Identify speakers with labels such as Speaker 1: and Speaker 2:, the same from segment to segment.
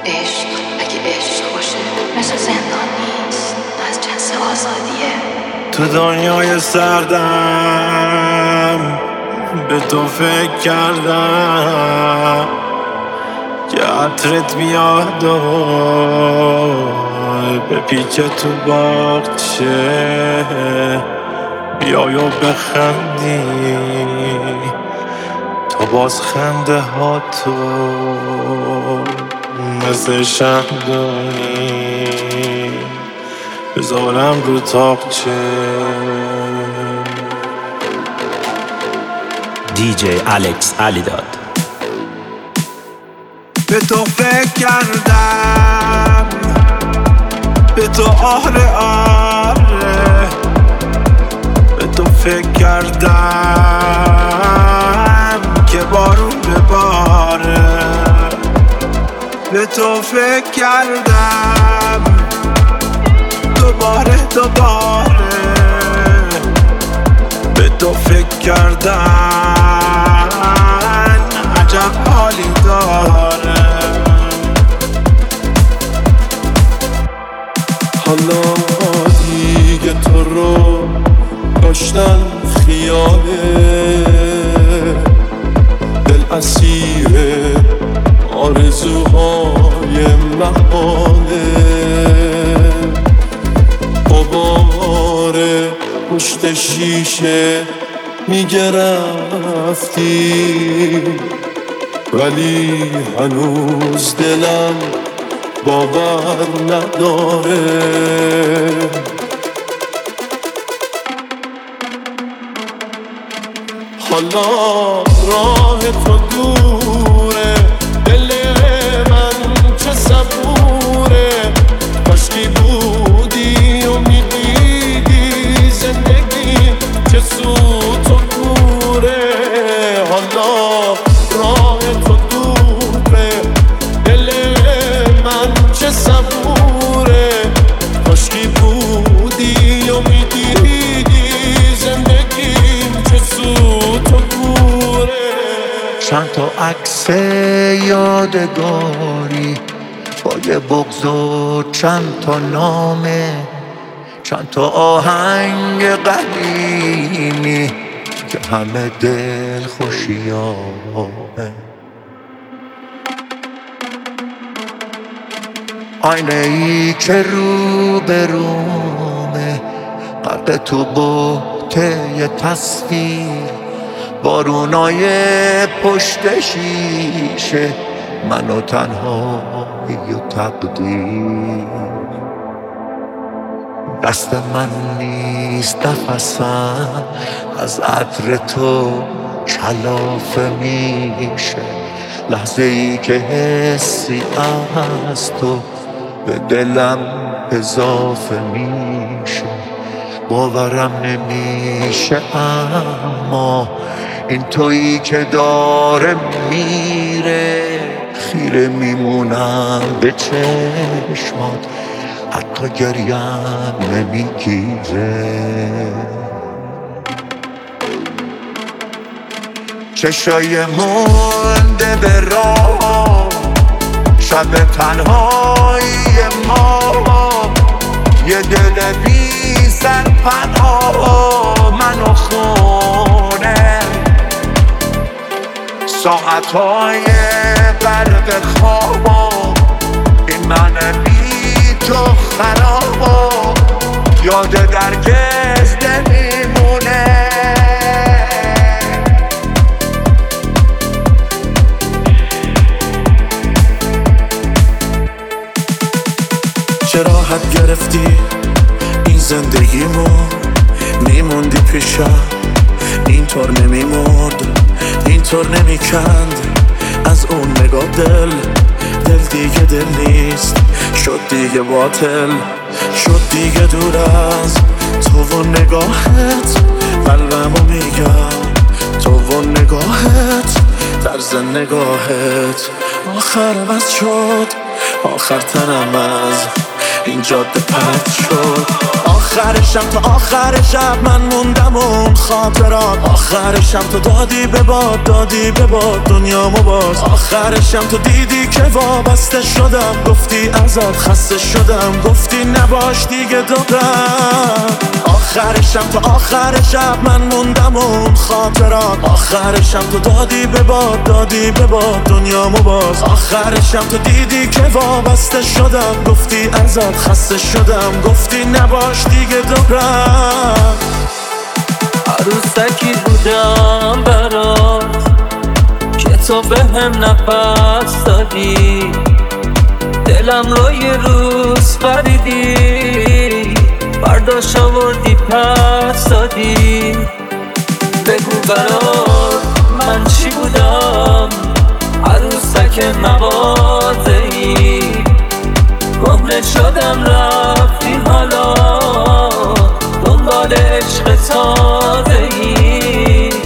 Speaker 1: عشق اگه عشق باشه مثل زندان نیست، از جنس آزادیه.
Speaker 2: تو دنیای سردم به تو فکر کردم که عطرت بیاد و به پیچ تو باغچه بیای و بخندی تا باز خنده ها تو مثل شمدونی بذارم رو تاقچه.
Speaker 3: دیجی الکس علیداد.
Speaker 2: به تو فکر کردم، به تو آره آره، به تو فکر کردم که بارون بباره. به تو فکر کردم دوباره به تو فکر کردن عجب حالی داره.
Speaker 4: حالا دیگه تو رو داشتن خیاله، دل اسیر آرزوهای محاله. غبار پشت شیشه میگه رفتی، ولی هنوز دلم باور نداره. حالا راه تو دوره، دل من چه صبوره. کاشکی بودی و میدیدی زندگی چه سوت و کوره. حالا راه تو دوره، دل من چه صبوره. کاشکی بودی و میدیدی زندگی چه سوت و کوره.
Speaker 5: چند تا عکس یادگاری با یه بغض و چند تا نامه، چند تا آهنگ قدیمی که همه دل خوشیامه. آینه ای که رو به رومه، غرق تو بوته یه تصویر، بارونای پشت شیشه، من و تنهایی و تقدیر. دست من نیست نفسم از عطر تو کلافه میشه، لحظه ای که حسی از تو به دلم اضافه میشه. باورم نمیشه اما این تویی که داره میره، خیره میمونم به چشمات حتی گریم نمیگیره. چشای مونده به راه، شب تنهایی ما، یه دل بی سر پناه من و خونه. ساعتهای غرق خواب، این من بی تو خراب، یاد درگز نمیمونه.
Speaker 2: چه راحت گرفتی این زندگیمو، میموندی پیشم اینطور نمیمرد، اینطور نمیکند از اون نگاه. دل دیگه دل نیست، شد دیگه باطل، شد دیگه دور از تو و نگاهت. قلبمو میگم تو و نگاهت، طرز نگاهت آخر بس شد، آخر تنم از این جاده پرت شد. آخرشم تا آخر شب من موندم اون خاطرات. آخرشم تو دادی به باد دنیامو باز. آخرشم تو دیدی که وابسته شدم، گفتی ازت خسته شدم، گفتی نباش دیگه دورم. آخرشم تا آخر شب من موندم اون خاطرات. آخرشم تو دادی به باد دنیامو باز. آخرشم تو دیدی که وابسته شدم، گفتی ازت خسته شدم، گفتی نباش دیگه دورم.
Speaker 6: عروسکی بودم برات که تو به هم نفس دادی، دلم رو یه روز خریدی، برداشت آوردی پس دادی. بگو برات من چی بودم، عروسک مغازه‌ای، گمره شدم رفتی حالا دنبال عشق تازه‌ای.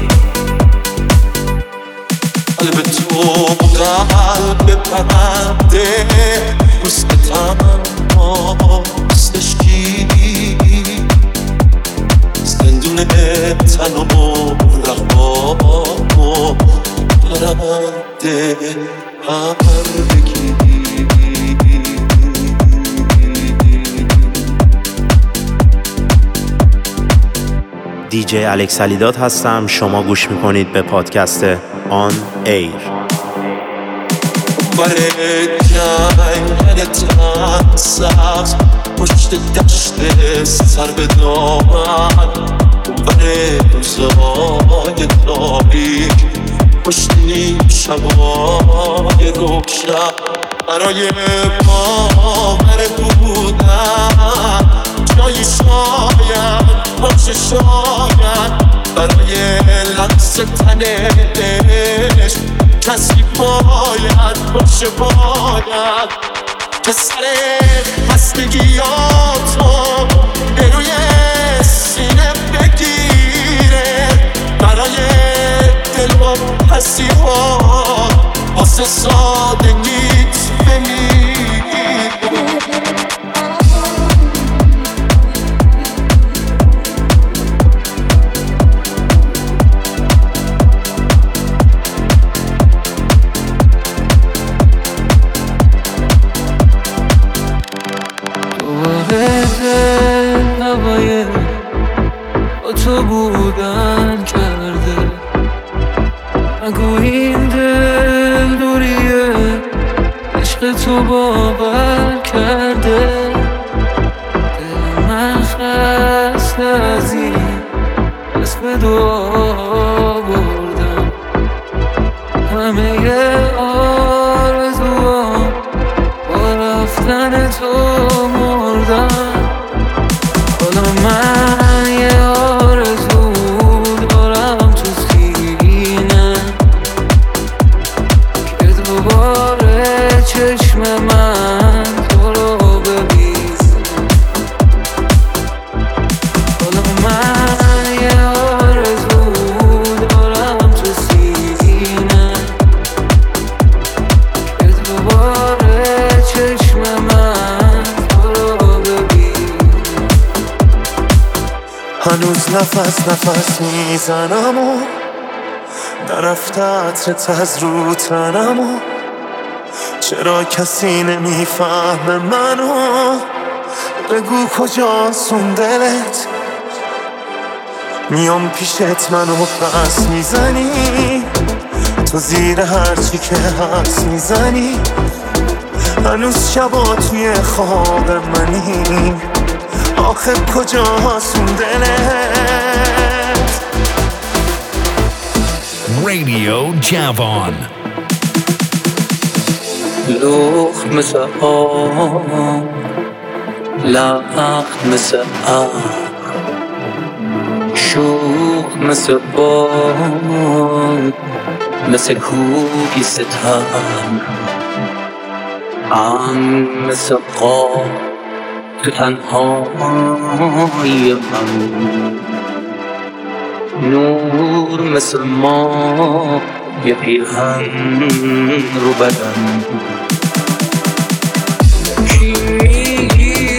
Speaker 4: قلب تو قلب پرنده روستم هستشی، زندون تن و رقبام و پرنده پرگی.
Speaker 3: دیجی الکس علیداد هستم. شما گوش میکنید به پادکست آن ایر.
Speaker 4: برای جنگل تن سبز پشت دشت سر به دامن، برای روزهای تاریک پشت نیم شبای روشن، برای باور بودن جایی شاید پاش شاید، برای لمس تنش کسی باید باشه باید که سر خستگیاتو به روی سینه بگیره، برای دل و پسیات واسه سادگیت بمیره.
Speaker 6: هوای با تو بودن کرده، نگو این دل دوریه عشق تو باور کرده. دل من خسته از این اسم دعا بردم، همه آرزوام با رفتن تو مردم. حالا من یه آرزو دارم تو سینه که دوباره چشم من تو رو ببینه. حالا من یه آرزو دارم تو سینه که دوباره چشم من تو رو ببینه.
Speaker 2: هنوز نفس میزنم و نرفته عطرت از رو تنم و چرا کسی نمیفهمه منو، بگو کجاست اون دلت، میام پیشت منو پس میزنی، تو زیر هرچی که هست میزنی، هنوز شبا توی خواب منی، آخه کجاست اون دلت.
Speaker 7: Radio Javon.
Speaker 6: لخت مثل آب، لخت مثل آب، شوق مثل باد، مثل کوبی ستر، مثل قاب تو تنهایی من، نور مثل ما یه پیرهن رو بدن. کی میگی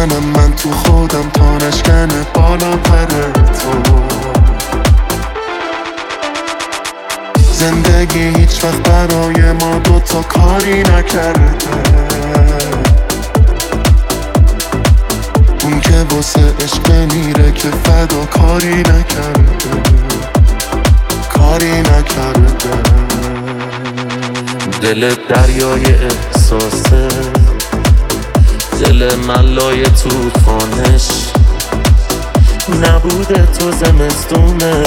Speaker 4: میزنم من تو خودم تا نشکنه بالاتر تو. زندگی هیچ وقت برای ما دوتا کاری نکرده، اون که واسه عشق میره که فدا کاری نکرده، کاری نکرده.
Speaker 8: دل دریای احساسه، دل من لای توفانش، نبوده تو زمستونه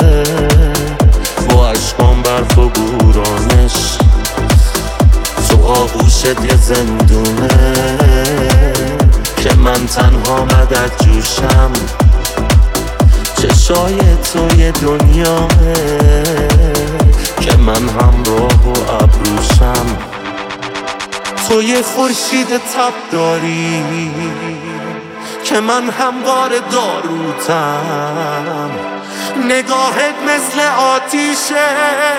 Speaker 8: با عشقان برف و بورانش. تو آغوشت یه زندونه که من تنها مدد جوشم، چشای تو یه دنیاه که من همراه و ابروشم. تو یه خورشید تب داری که من هموار داروتم، نگاهت مثل آتیشه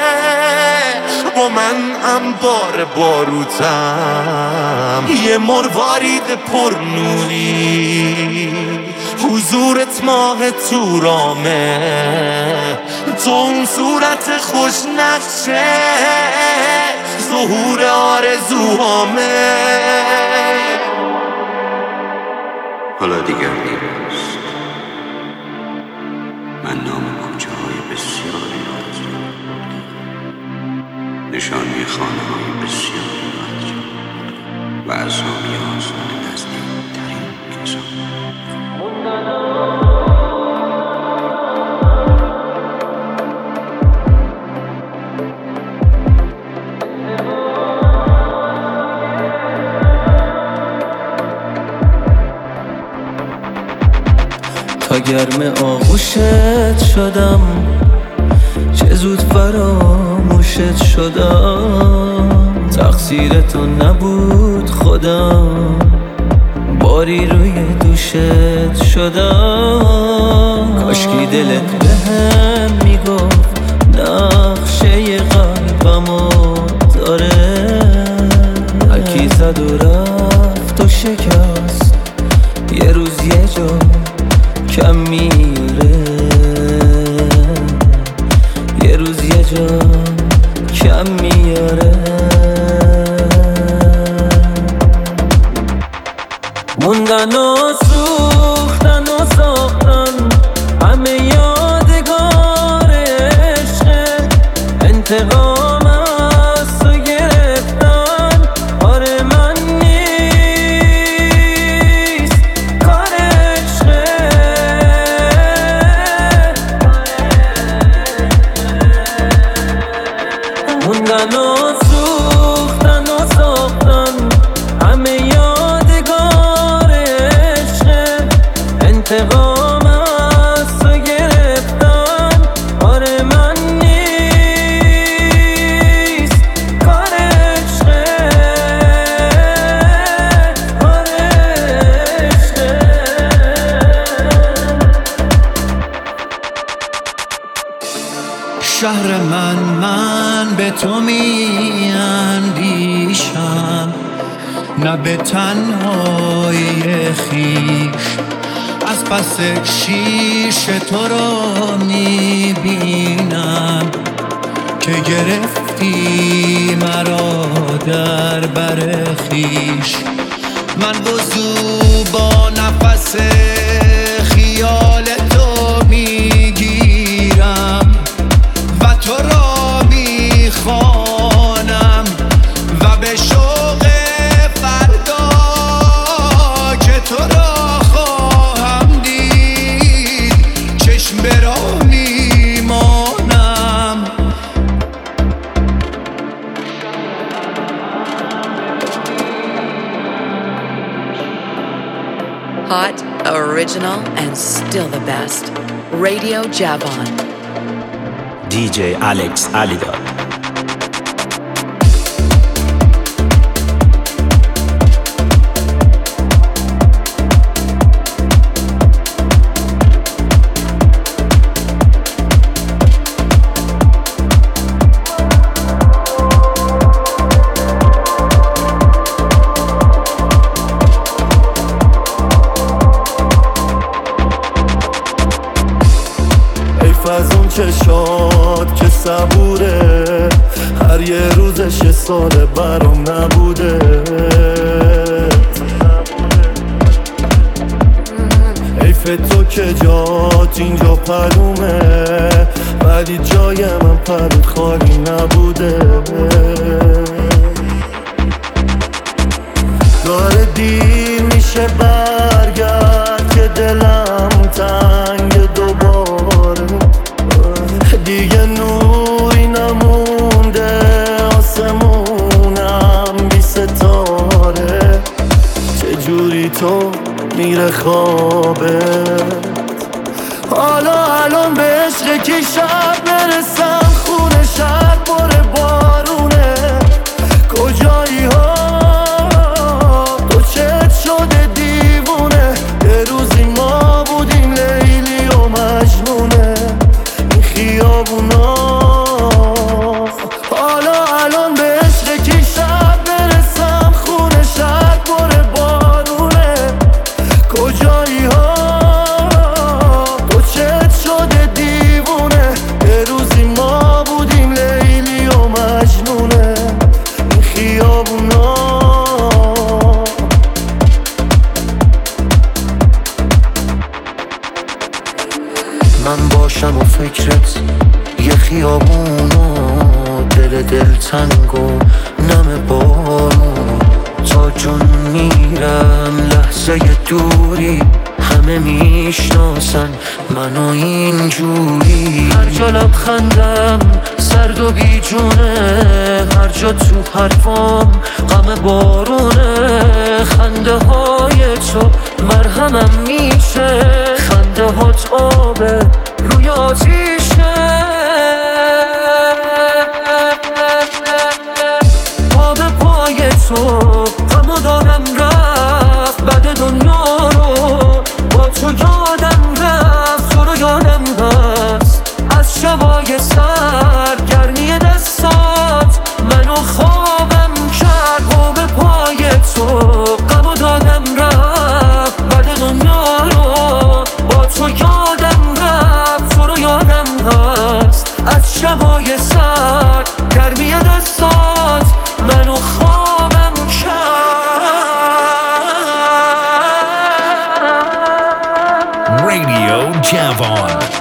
Speaker 8: و من انبار باروتم. یه مروارید پر نوری، حضورت ماه تورامه، تو اون صورت خوش نقشه ظهور آرزوهامه.
Speaker 9: حالا دیگر نیست، من نام کوچه های بسیاری یاد کردم، نشانی خانه های بسیاری یاد کردم و اسامی آسان نزدیک ترین کسان.
Speaker 6: تا گرم آغوشت شدم، چه زود فراموشت شدم. تقصیر تو نبود خودم، باری روی دوشت شدم. کاشکی دلت بهم میگفت نقشه قلبمو داره، هر کی زد و رفت و شکست یه روز یه جا کم میاره، یه روز یه جا کم میاره. موندن و سوختن و ساختن همه یادگار عشق، انتقام از تو گرفتن آره من نیست، کار عشقه. موندن و سوختن و ساختن همه یادگار عشق، انتقام از تو گرفتن آره من نیست، کار عشقه، آره عشقه.
Speaker 2: شهر من به تو می اندیشم، نه به تنهایی خویش. از پس شیش تو رو می بینم که گرفتی مرا در بر خویش. من وضو با نفس خیال تو میگیرم و تو را میخوانم و به شوق فردا که تو را خواهم دید چشم به راه میمانم.
Speaker 10: Hot, original, and still the best. Radio Javon.
Speaker 3: DJ Alex Alidad.
Speaker 2: چشات که صبوره، هر یه روزش یه سال برام نبوده. حیف تو که جات اینجا پرومه، ولی جای من پرود خالی نبوده. داره دیر میشه برگرد که دلم تنگ دوباره، دیگه نوری نمونده آسمونم بی ستاره. چجوری تو میره خوابت، حالا الان به عشق کی شب برسم، خونه شب باره بارونه. کجایی ها تو چت شده دیوونه، یه روزی ما بودیم لیلی و مجنونه این خیابونا. حالا الان به عشق کی شب برسم، خونه شب باره بارونه. کجایی ها تو چت شده دیوونه، یه روزی ما بودیم لیلی و مجنونه این خیابونا. من باشم و فکرت یه خیابونو، دل دلتنگ و نم بارون. تا جون میرم لحظه دوری، همه میشناسن منو اینجوری. هر جا لبخندم سرد و بیجونه، هر جا تو حرفام غم بارونه. خنده های تو مرهمم میشه، خنده هات آبه روی آتیشه. پا به پای تو غمو دارم رفت، بعد دنیا رو با تو یادم رفت. تو رو یادم هست از شبای سر، گرمی دستات منو خوابم کرد. پا به پای تو غمو دادم رفت، بعد دنیا رو با تو یادم رفت. تو رو یادم هست از شبای سر، گرمی دستات منو خوابم کرد.
Speaker 7: Radio Javon.